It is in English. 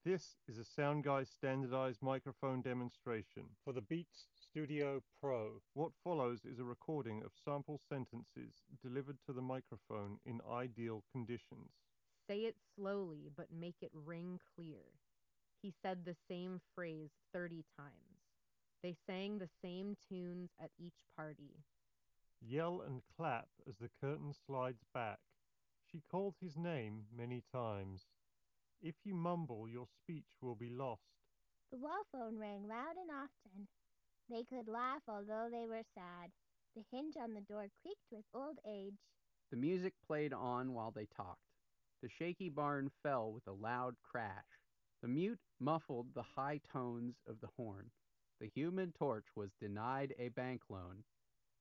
This is a SoundGuy standardized microphone demonstration for the Beats Studio Pro. What follows is a recording of sample sentences delivered to the microphone in ideal conditions. Say it slowly, but make it ring clear. He said the same phrase 30 times. They sang the same tunes at each party. Yell and clap as the curtain slides back. She called his name many times. If you mumble, your speech will be lost. The wall phone rang loud and often. They could laugh although they were sad. The hinge on the door creaked with old age. The music played on while they talked. The shaky barn fell with a loud crash. The mute muffled the high tones of the horn. The Human Torch was denied a bank loan.